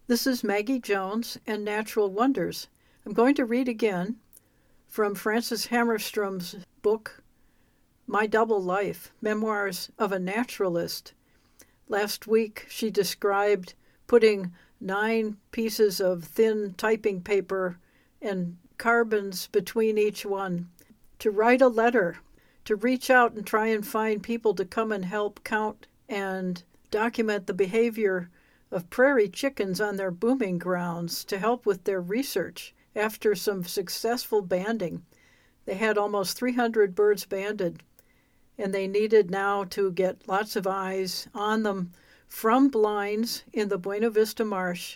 This is Maggie Jones and Natural Wonders. I'm going to read again from Frances Hammerstrom's book, My Double Life, Memoirs of a Naturalist. Last week she described putting 9 pieces of thin typing paper and carbons between each one to write a letter, to reach out and try and find people to come and help count and document the behavior of prairie chickens on their booming grounds to help with their research after some successful banding. They had almost 300 birds banded, and they needed now to get lots of eyes on them from blinds in the Buena Vista Marsh.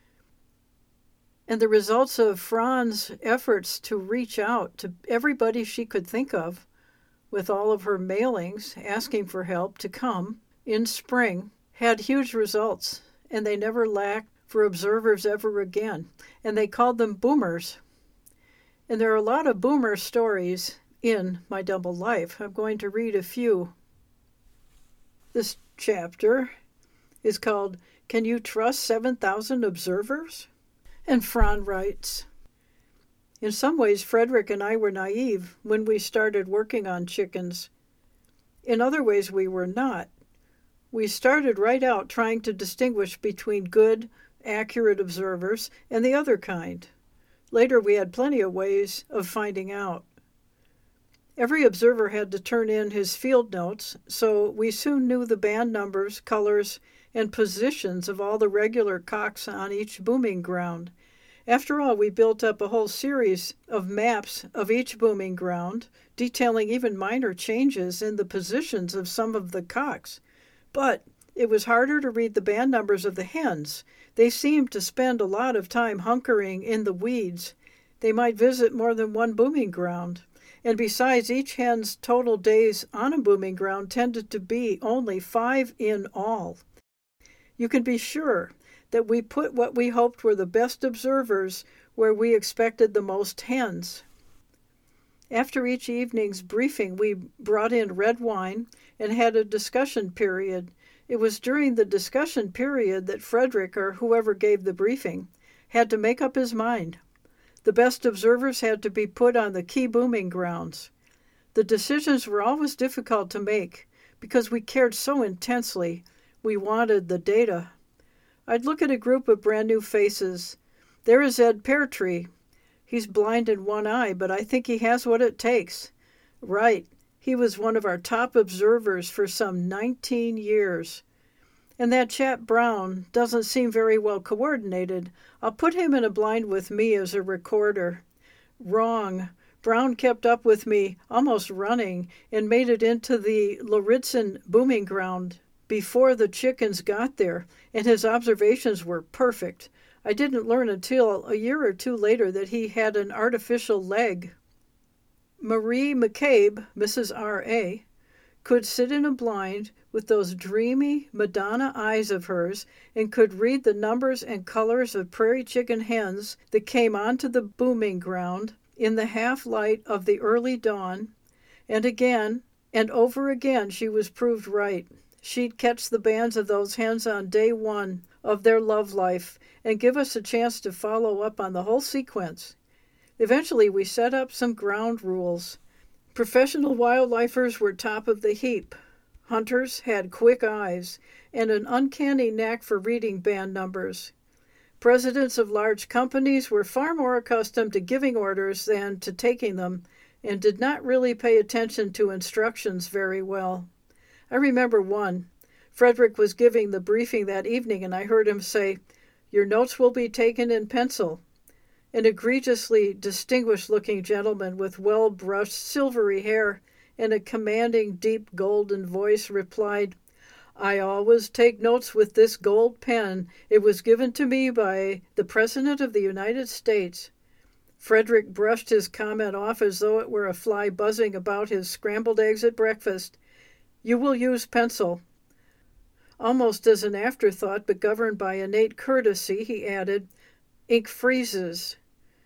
And the results of Fran's efforts to reach out to everybody she could think of with all of her mailings asking for help to come in spring had huge results. And they never lacked for observers ever again. And they called them boomers. And there are a lot of boomer stories in My Double Life. I'm going to read a few. This chapter is called, Can You Trust 7,000 Observers? And Fran writes, in some ways, Frederick and I were naive when we started working on chickens. In other ways, we were not. We started right out trying to distinguish between good, accurate observers and the other kind. Later, we had plenty of ways of finding out. Every observer had to turn in his field notes, so we soon knew the band numbers, colors, and positions of all the regular cocks on each booming ground. After all, we built up a whole series of maps of each booming ground, detailing even minor changes in the positions of some of the cocks. But it was harder to read the band numbers of the hens. They seemed to spend a lot of time hunkering in the weeds. They might visit more than one booming ground. And besides, each hen's total days on a booming ground tended to be only 5 in all. You can be sure that we put what we hoped were the best observers where we expected the most hens. After each evening's briefing, we brought in red wine and had a discussion period. It was during the discussion period that Frederick, or whoever gave the briefing, had to make up his mind. The best observers had to be put on the key booming grounds. The decisions were always difficult to make because we cared so intensely. We wanted the data. I'd look at a group of brand new faces. There is Ed Peartree. He's blind in one eye, but I think he has what it takes. Right. He was one of our top observers for some 19 years. And that chap Brown doesn't seem very well coordinated. I'll put him in a blind with me as a recorder. Wrong. Brown kept up with me, almost running, and made it into the Lauritzen booming ground before the chickens got there, and his observations were perfect. I didn't learn until a year or two later that he had an artificial leg. Marie McCabe, Mrs. R.A., could sit in a blind with those dreamy Madonna eyes of hers and could read the numbers and colors of prairie chicken hens that came onto the booming ground in the half-light of the early dawn, and again and over again she was proved right. She'd catch the bands of those hens on day 1 of their love life and give us a chance to follow up on the whole sequence. Eventually, we set up some ground rules. Professional wildlifers were top of the heap. Hunters had quick eyes and an uncanny knack for reading band numbers. Presidents of large companies were far more accustomed to giving orders than to taking them and did not really pay attention to instructions very well. I remember one. Frederick was giving the briefing that evening, and I heard him say, "Your notes will be taken in pencil." An egregiously distinguished-looking gentleman with well-brushed silvery hair and a commanding deep golden voice replied, "I always take notes with this gold pen. It was given to me by the President of the United States." Frederick brushed his comment off as though it were a fly buzzing about his scrambled eggs at breakfast. "You will use pencil." Almost as an afterthought, but governed by innate courtesy, he added, "Ink freezes."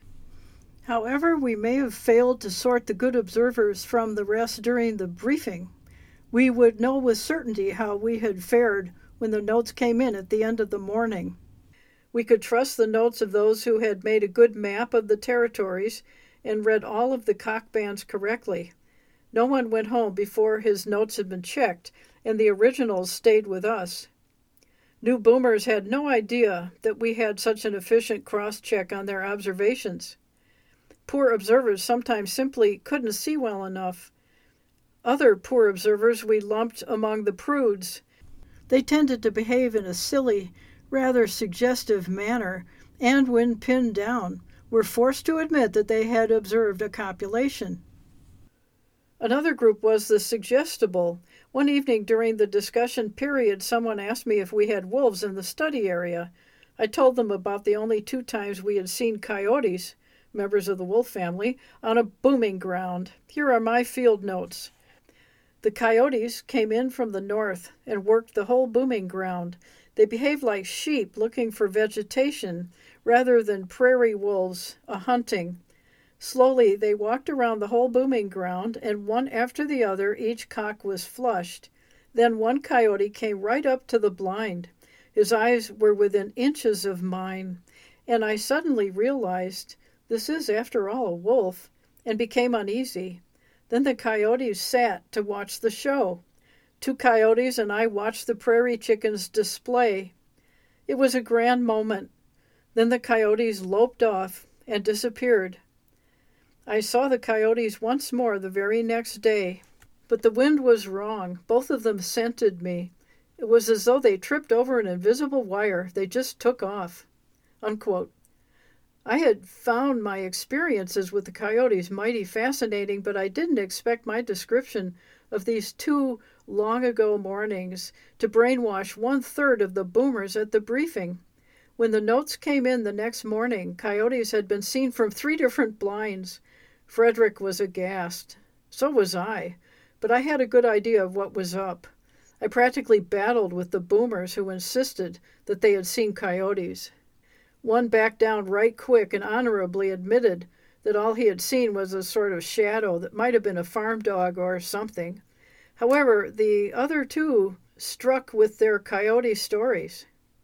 However, we may have failed to sort the good observers from the rest during the briefing. We would know with certainty how we had fared when the notes came in at the end of the morning. We could trust the notes of those who had made a good map of the territories and read all of the cock bands correctly. No one went home before his notes had been checked, and the originals stayed with us. New boomers had no idea that we had such an efficient cross-check on their observations. Poor observers sometimes simply couldn't see well enough. Other poor observers we lumped among the prudes. They tended to behave in a silly, rather suggestive manner, and when pinned down, were forced to admit that they had observed a copulation. Another group was the suggestible. One evening during the discussion period, someone asked me if we had wolves in the study area. I told them about the only 2 times we had seen coyotes, members of the wolf family, on a booming ground. Here are my field notes. The coyotes came in from the north and worked the whole booming ground. They behaved like sheep looking for vegetation rather than prairie wolves hunting. Slowly they walked around the whole booming ground, and one after the other each cock was flushed. Then one coyote came right up to the blind. His eyes were within inches of mine, and I suddenly realized this is, after all, a wolf, and became uneasy. Then the coyotes sat to watch the show. 2 coyotes and I watched the prairie chickens display. It was a grand moment. Then the coyotes loped off and disappeared. I saw the coyotes once more the very next day, but the wind was wrong. Both of them scented me. It was as though they tripped over an invisible wire. They just took off." Unquote. I had found my experiences with the coyotes mighty fascinating, but I didn't expect my description of these 2 long-ago mornings to brainwash 1/3 of the boomers at the briefing. When the notes came in the next morning, coyotes had been seen from 3 different blinds. Frederick was aghast. So was I, but I had a good idea of what was up. I practically battled with the boomers who insisted that they had seen coyotes. One backed down right quick and honorably admitted that all he had seen was a sort of shadow that might have been a farm dog or something. However, the other 2 struck with their coyote stories.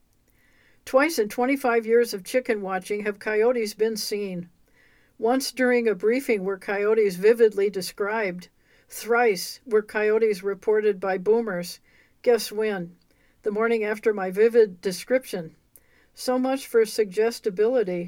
Twice in 25 years of chicken watching have coyotes been seen. Once during a briefing were coyotes vividly described. Thrice were coyotes reported by boomers. Guess when? The morning after my vivid description. So much for suggestibility.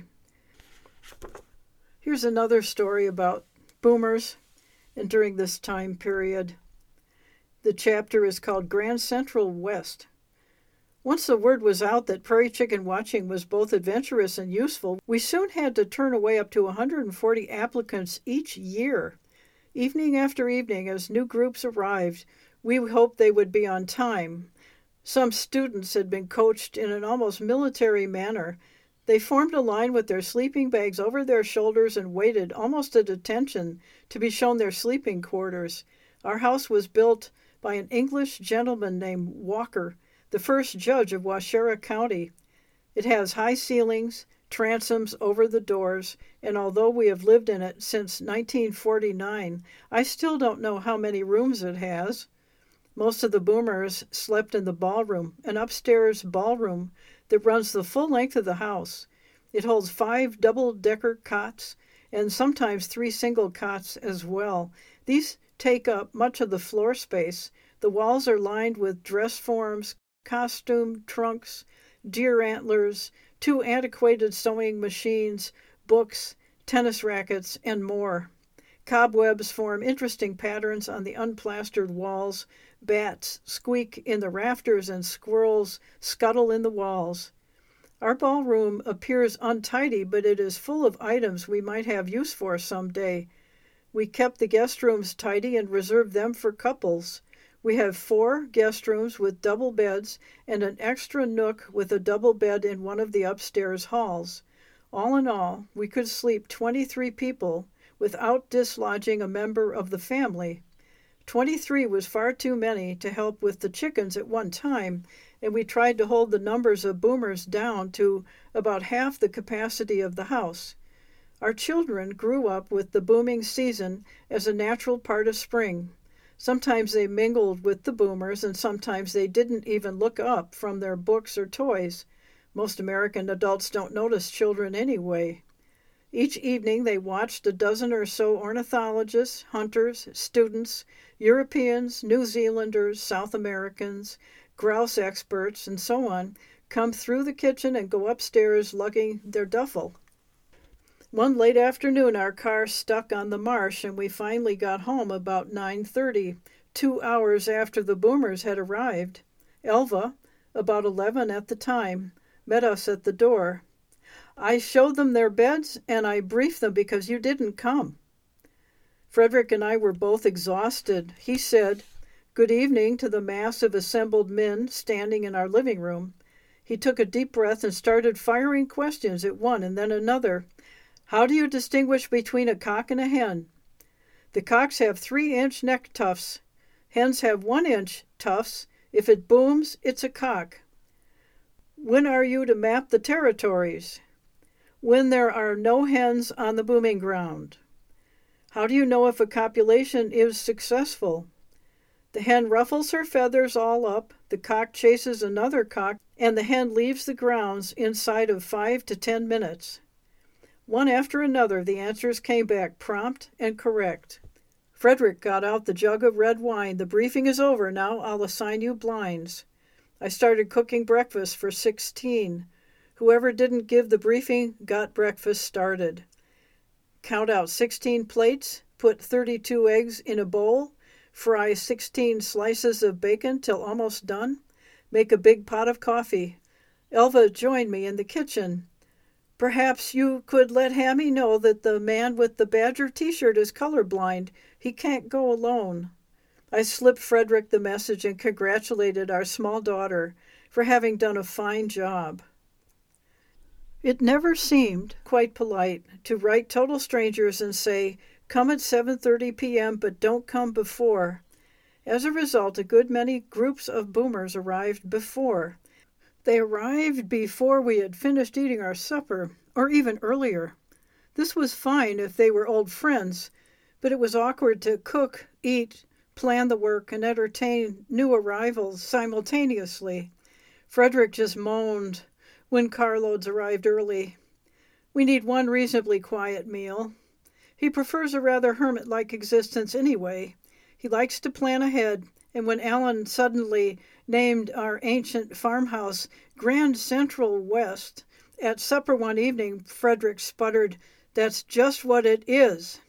Here's another story about boomers and during this time period. The chapter is called Grand Central West. Once the word was out that prairie chicken watching was both adventurous and useful, we soon had to turn away up to 140 applicants each year. Evening after evening, as new groups arrived, we hoped they would be on time. Some students had been coached in an almost military manner. They formed a line with their sleeping bags over their shoulders and waited, almost at attention, to be shown their sleeping quarters. Our house was built by an English gentleman named Walker, the first judge of Waushara County. It has high ceilings, transoms over the doors, and although we have lived in it since 1949, I still don't know how many rooms it has. Most of the boomers slept in the ballroom, an upstairs ballroom that runs the full length of the house. It holds 5 double-decker cots and sometimes 3 single cots as well. These take up much of the floor space. The walls are lined with dress forms, costume trunks, deer antlers, 2 antiquated sewing machines, books, tennis rackets, and more. Cobwebs form interesting patterns on the unplastered walls. Bats squeak in the rafters and squirrels scuttle in the walls. Our ballroom appears untidy, but it is full of items we might have use for someday. We kept the guest rooms tidy and reserved them for couples. We have 4 guest rooms with double beds and an extra nook with a double bed in one of the upstairs halls. All in all, we could sleep 23 people without dislodging a member of the family. 23 was far too many to help with the chickens at one time, and we tried to hold the numbers of boomers down to about half the capacity of the house. Our children grew up with the booming season as a natural part of spring. Sometimes they mingled with the boomers, and sometimes they didn't even look up from their books or toys. Most American adults don't notice children anyway. Each evening they watched a dozen or so ornithologists, hunters, students, Europeans, New Zealanders, South Americans, grouse experts, and so on come through the kitchen and go upstairs lugging their duffel. One late afternoon our car stuck on the marsh and we finally got home about 9:30, 2 hours after the boomers had arrived. Elva, about 11 at the time, met us at the door. "I showed them their beds and I briefed them because you didn't come." Frederick and I were both exhausted. He said, "Good evening," to the mass of assembled men standing in our living room. He took a deep breath and started firing questions at one and then another. "How do you distinguish between a cock and a hen?" "The cocks have 3-inch neck tufts. Hens have 1-inch tufts. If it booms, it's a cock." "When are you to map the territories?" "When there are no hens on the booming ground." "How do you know if a copulation is successful?" "The hen ruffles her feathers all up, the cock chases another cock, and the hen leaves the grounds inside of 5 to 10 minutes. One after another, the answers came back prompt and correct. Frederick got out the jug of red wine. "The briefing is over. Now I'll assign you blinds." I started cooking breakfast for 16. Whoever didn't give the briefing got breakfast started. Count out 16 plates, put 32 eggs in a bowl, fry 16 slices of bacon till almost done, make a big pot of coffee. Elva joined me in the kitchen. "Perhaps you could let Hammy know that the man with the Badger t-shirt is colorblind. He can't go alone." I slipped Frederick the message and congratulated our small daughter for having done a fine job. It never seemed quite polite to write total strangers and say, "Come at 7:30 p.m., but don't come before." As a result, a good many groups of boomers arrived before. They arrived before we had finished eating our supper, or even earlier. This was fine if they were old friends, but it was awkward to cook, eat, plan the work, and entertain new arrivals simultaneously. Frederick just moaned when carloads arrived early. "We need one reasonably quiet meal." He prefers a rather hermit-like existence anyway. He likes to plan ahead, and when Alan suddenly named our ancient farmhouse Grand Central West at supper one evening, Frederick sputtered, "That's just what it is."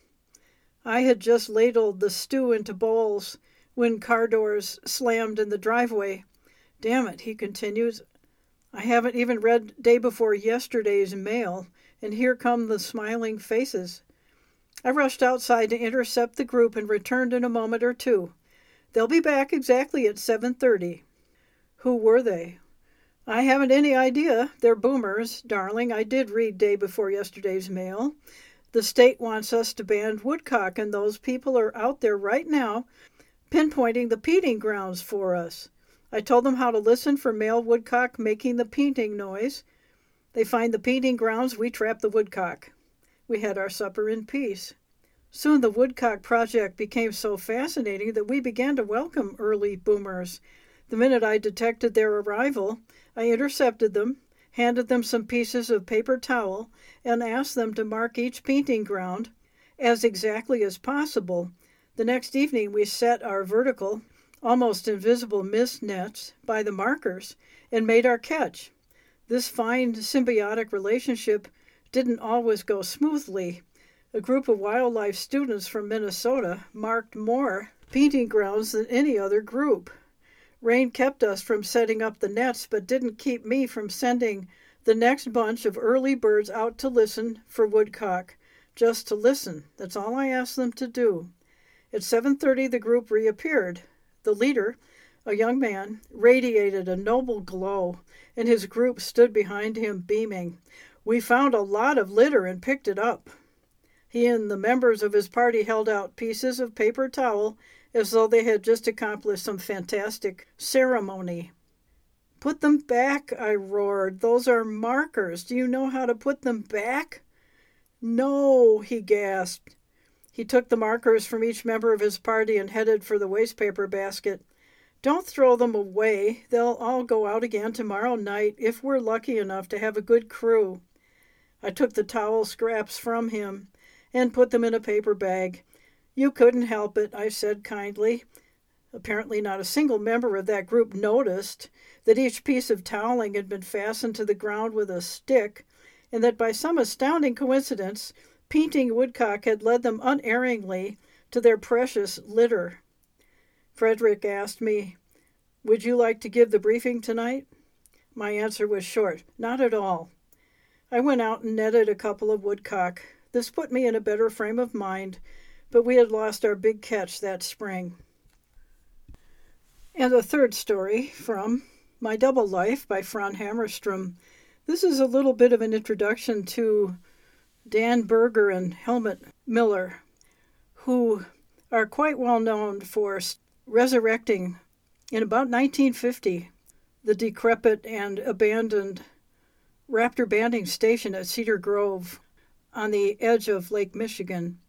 I had just ladled the stew into bowls when car doors slammed in the driveway. "Damn it," he continues, "I haven't even read day before yesterday's mail, and here come the smiling faces." I rushed outside to intercept the group and returned in a moment or two. "They'll be back exactly at 7:30. "Who were they?" "I haven't any idea. They're boomers, darling. I did read day before yesterday's mail. The state wants us to ban woodcock, and those people are out there right now pinpointing the peating grounds for us. I told them how to listen for male woodcock making the peating noise. They find the peating grounds, we trap the woodcock." We had our supper in peace. Soon the woodcock project became so fascinating that we began to welcome early boomers. The minute I detected their arrival, I intercepted them, handed them some pieces of paper towel, and asked them to mark each painting ground as exactly as possible. The next evening we set our vertical, almost invisible mist nets by the markers and made our catch. This fine symbiotic relationship didn't always go smoothly. A group of wildlife students from Minnesota marked more painting grounds than any other group. Rain kept us from setting up the nets, but didn't keep me from sending the next bunch of early birds out to listen for woodcock. Just to listen. That's all I asked them to do. At 7:30 the group reappeared. The leader, a young man, radiated a noble glow, and his group stood behind him beaming. "We found a lot of litter and picked it up." He and the members of his party held out pieces of paper towel as though they had just accomplished some fantastic ceremony. "Put them back," I roared. "Those are markers. Do you know how to put them back?" "No," he gasped. He took the markers from each member of his party and headed for the wastepaper basket. Don't throw them away. They'll all go out again tomorrow night if we're lucky enough to have a good crew." I took the towel scraps from him and put them in a paper bag. "You couldn't help it," I said kindly. Apparently not a single member of that group noticed that each piece of toweling had been fastened to the ground with a stick, and that by some astounding coincidence, Painting Woodcock had led them unerringly to their precious litter. Frederick asked me, "Would you like to give the briefing tonight?" My answer was short, "Not at all." I went out and netted a couple of woodcock. This put me in a better frame of mind, but we had lost our big catch that spring. And a third story from My Double Life by Fran Hammarström. This is a little bit of an introduction to Dan Berger and Helmut Miller, who are quite well known for resurrecting, in about 1950, the decrepit and abandoned Raptor Banding Station at Cedar Grove on the edge of Lake Michigan.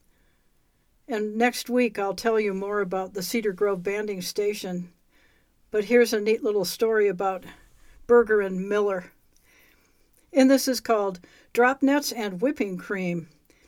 And next week I'll tell you more about the Cedar Grove Banding Station. But here's a neat little story about Berger and Miller. And this is called Drop Nets and Whipping Cream.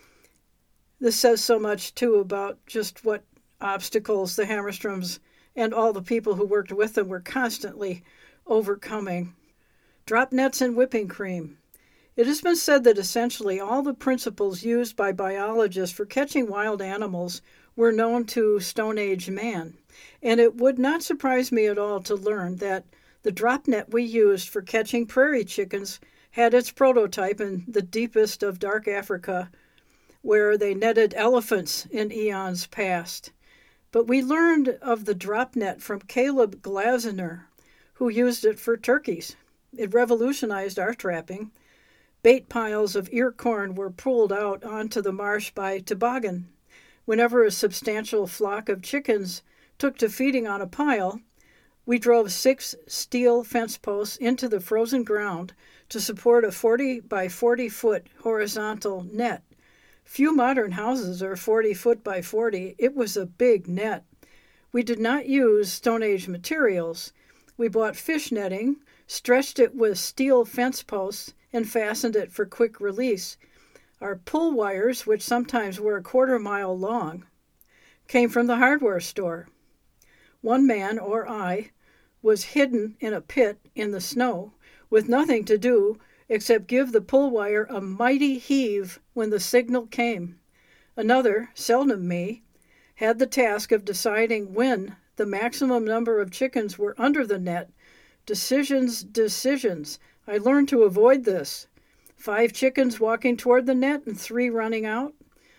This says so much, too, about just what obstacles the Hammarströms and all the people who worked with them were constantly overcoming. Drop nets and whipping cream. It has been said that essentially all the principles used by biologists for catching wild animals were known to Stone Age man, and it would not surprise me at all to learn that the drop net we used for catching prairie chickens had its prototype in the deepest of dark Africa, where they netted elephants in eons past. But we learned of the drop net from Caleb Glazner, who used it for turkeys. It revolutionized our trapping. Bait piles of ear corn were pulled out onto the marsh by toboggan. Whenever a substantial flock of chickens took to feeding on a pile, we drove 6 steel fence posts into the frozen ground to support a 40 by 40 foot horizontal net. Few modern houses are 40 foot by 40. It was a big net. We did not use Stone Age materials. We bought fish netting, stretched it with steel fence posts, and fastened it for quick release. Our pull wires, which sometimes were a quarter mile long, came from the hardware store. One man, or I, was hidden in a pit in the snow with nothing to do except give the pull wire a mighty heave when the signal came. Another, seldom me, had the task of deciding when the maximum number of chickens were under the net. Decisions. I learned to avoid this. 5 chickens walking toward the net and 3 running out.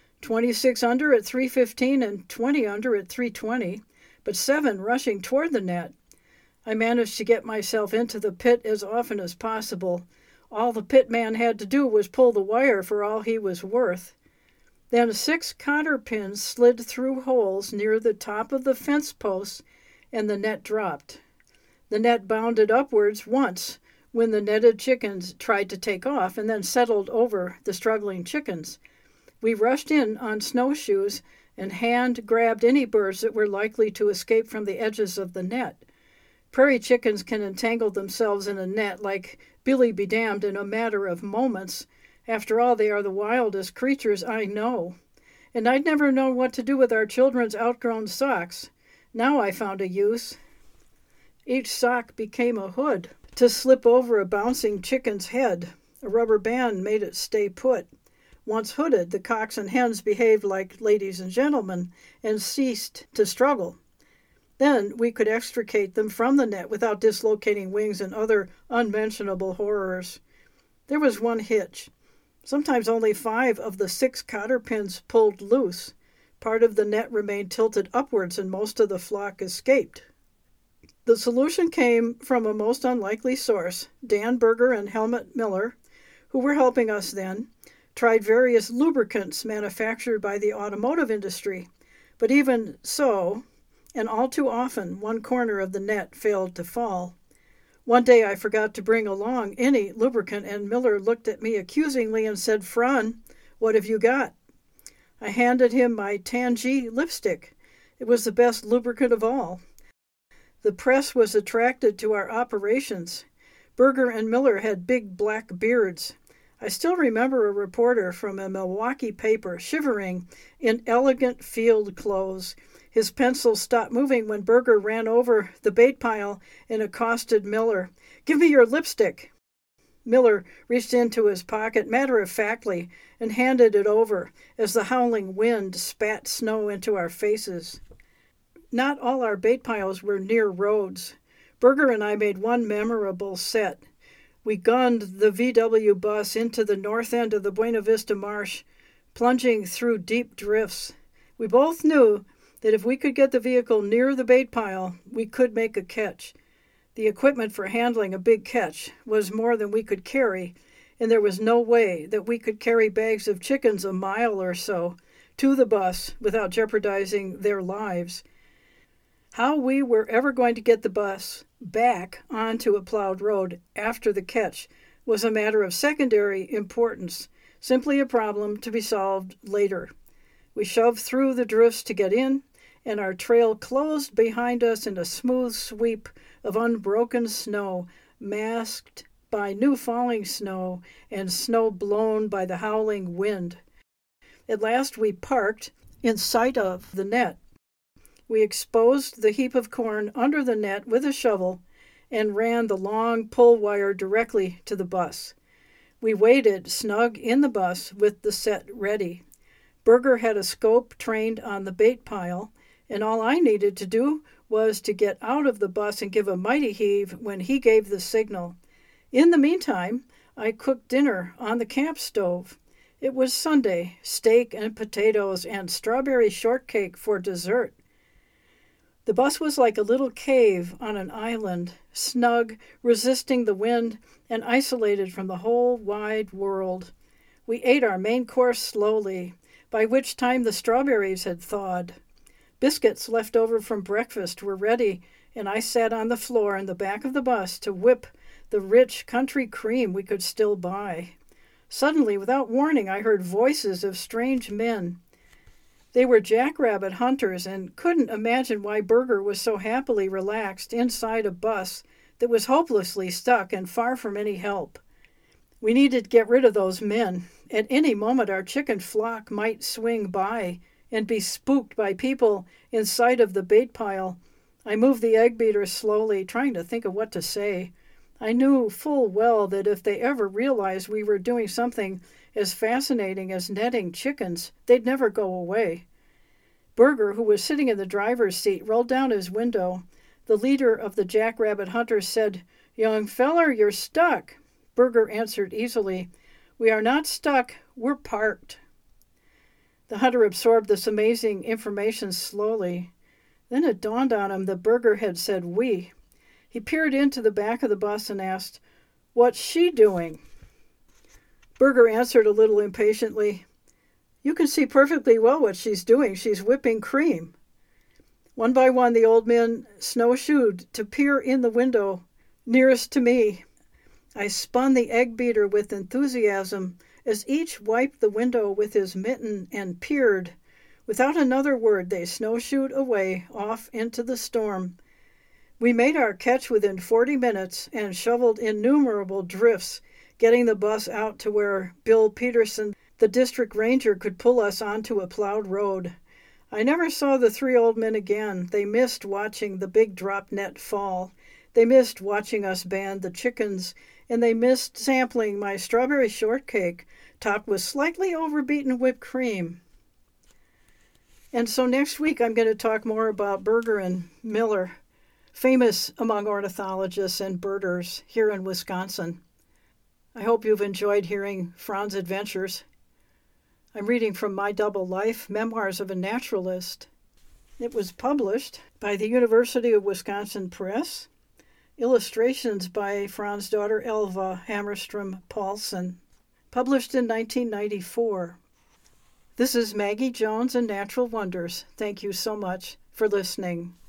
26 under at 3:15 and 20 under at 3:20, but 7 rushing toward the net. I managed to get myself into the pit as often as possible. All the pit man had to do was pull the wire for all he was worth. Then 6 cotter pins slid through holes near the top of the fence posts, and the net dropped. The net bounded upwards once when the netted chickens tried to take off and then settled over the struggling chickens. We rushed in on snowshoes and hand-grabbed any birds that were likely to escape from the edges of the net. Prairie chickens can entangle themselves in a net like Billy be damned in a matter of moments. After all, they are the wildest creatures I know. And I'd never known what to do with our children's outgrown socks. Now I found a use. Each sock became a hood to slip over a bouncing chicken's head. A rubber band made it stay put. Once hooded, the cocks and hens behaved like ladies and gentlemen and ceased to struggle. Then we could extricate them from the net without dislocating wings and other unmentionable horrors. There was one hitch. Sometimes only 5 of the 6 cotter pins pulled loose. Part of the net remained tilted upwards and most of the flock escaped. The solution came from a most unlikely source. Dan Berger and Helmut Miller, who were helping us then, tried various lubricants manufactured by the automotive industry. But even so, and all too often, one corner of the net failed to fall. One day I forgot to bring along any lubricant, and Miller looked at me accusingly and said, "Fran, what have you got?" I handed him my Tangy lipstick. It was the best lubricant of all. The press was attracted to our operations. Berger and Miller had big black beards. I still remember a reporter from a Milwaukee paper shivering in elegant field clothes. His pencil stopped moving when Berger ran over the bait pile and accosted Miller. "Give me your lipstick." Miller reached into his pocket matter-of-factly and handed it over as the howling wind spat snow into our faces. Not all our bait piles were near roads. Berger and I made one memorable set. We gunned the VW bus into the north end of the Buena Vista Marsh, plunging through deep drifts. We both knew that if we could get the vehicle near the bait pile, we could make a catch. The equipment for handling a big catch was more than we could carry, and there was no way that we could carry bags of chickens a mile or so to the bus without jeopardizing their lives. How we were ever going to get the bus back onto a plowed road after the catch was a matter of secondary importance, simply a problem to be solved later. We shoved through the drifts to get in, and our trail closed behind us in a smooth sweep of unbroken snow, masked by new falling snow and snow blown by the howling wind. At last we parked in sight of the net. We exposed the heap of corn under the net with a shovel and ran the long pull wire directly to the bus. We waited snug in the bus with the set ready. Berger had a scope trained on the bait pile, and all I needed to do was to get out of the bus and give a mighty heave when he gave the signal. In the meantime, I cooked dinner on the camp stove. It was Sunday, steak and potatoes and strawberry shortcake for dessert. The bus was like a little cave on an island, snug, resisting the wind, and isolated from the whole wide world. We ate our main course slowly, by which time the strawberries had thawed. Biscuits left over from breakfast were ready, and I sat on the floor in the back of the bus to whip the rich country cream we could still buy. Suddenly, without warning, I heard voices of strange men. They were jackrabbit hunters and couldn't imagine why Berger was so happily relaxed inside a bus that was hopelessly stuck and far from any help. We needed to get rid of those men. At any moment our chicken flock might swing by and be spooked by people in sight of the bait pile. I moved the egg beater slowly, trying to think of what to say. I knew full well that if they ever realized we were doing something as fascinating as netting chickens, they'd never go away. Berger, who was sitting in the driver's seat, rolled down his window. The leader of the jackrabbit hunters said, "Young feller, you're stuck." Berger answered easily, "We are not stuck, we're parked." The hunter absorbed this amazing information slowly. Then it dawned on him that Berger had said we. He peered into the back of the bus and asked, "What's she doing?" Berger answered a little impatiently, "You can see perfectly well what she's doing. She's whipping cream." One by one, the old men snowshoed to peer in the window nearest to me. I spun the egg beater with enthusiasm as each wiped the window with his mitten and peered. Without another word, they snowshoed away off into the storm. We made our catch within 40 minutes and shoveled innumerable drifts, getting the bus out to where Bill Peterson, the district ranger, could pull us onto a plowed road. I never saw the three old men again. They missed watching the big drop net fall. They missed watching us band the chickens, and they missed sampling my strawberry shortcake topped with slightly overbeaten whipped cream. And so next week I'm going to talk more about Berger and Miller, famous among ornithologists and birders here in Wisconsin. I hope you've enjoyed hearing Fran's adventures. I'm reading from My Double Life, Memoirs of a Naturalist. It was published by the University of Wisconsin Press. Illustrations by Fran's daughter Elva Hammerstrom Paulson. Published in 1994. This is Maggie Jones and Natural Wonders. Thank you so much for listening.